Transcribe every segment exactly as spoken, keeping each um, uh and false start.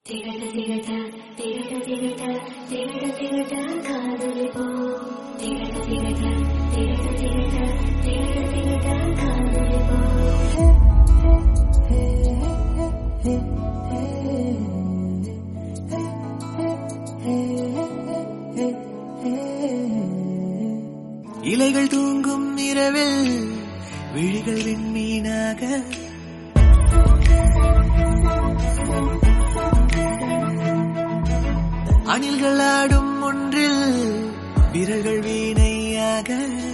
இலைகள் தூங்கும் இரவில் விழிகள் விண்மீனாக அணில்கள் ஆடும் ஒன்றில் விரல்கள் வீணையாக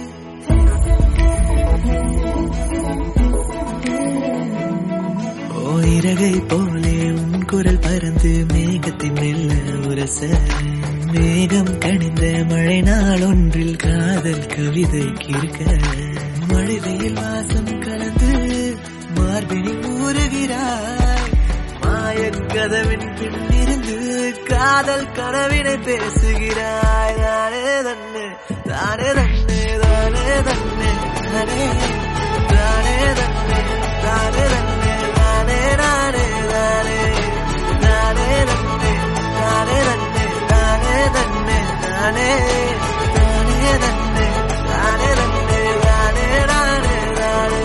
ஓ இறகை போலே உன் குரல் பறந்து மேகத்தின் மெல்ல உரச மேகம் கணிந்த மழை நாள் ஒன்றில் காதல் கவிதை கிறுக்க மழை வெயில் வாசம் கலந்து மார்பினில் ஊறுகிறாய் மாயக் கதவின் பின்னிருந்து காதல் கனவினை பேசுகிறாய் தானே தன்னே தானே தன்னே தானே தன்னே தானே தானே தன்னே தானே தன்னே தானே நானே தானே தானே தன்னே தானே தன்னே தானே தன்னே தானே தானே தன்னே தானே தன்னே தானே நானே தானே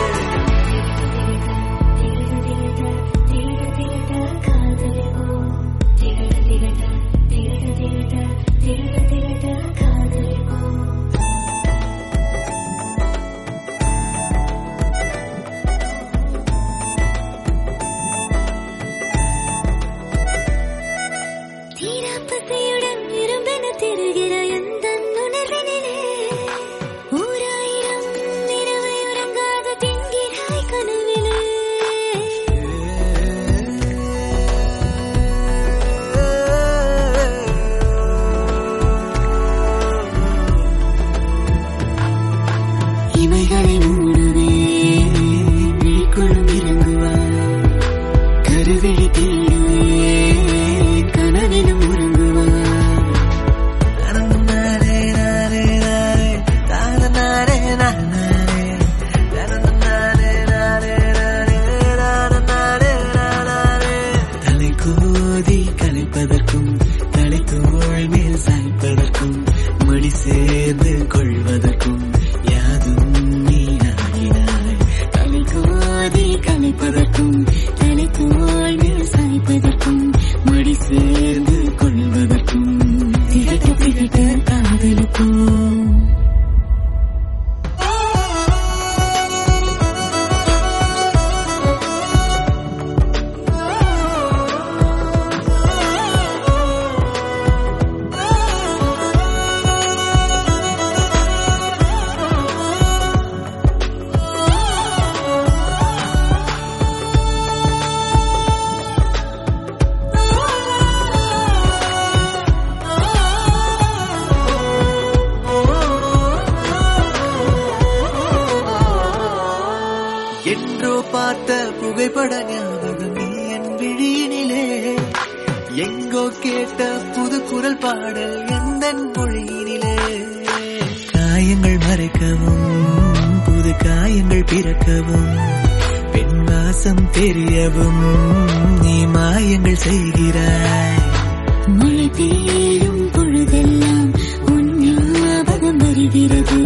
என்றோ பார்த்த புகைப்பட ஞாபகம் நீ என் விழியினிலே எங்கோ கேட்ட புது குரல் பாடல் எந்தன் மொழியினிலே காயங்கள் மறைக்கவும் புது காயங்கள் பிறக்கவும் பெண் வாசம் தெரியவும் நீ மாயங்கள் செய்கிறாய் மழை பெய்யும் பொழுதெல்லாம் உன் ஞாபகம் வருகிறது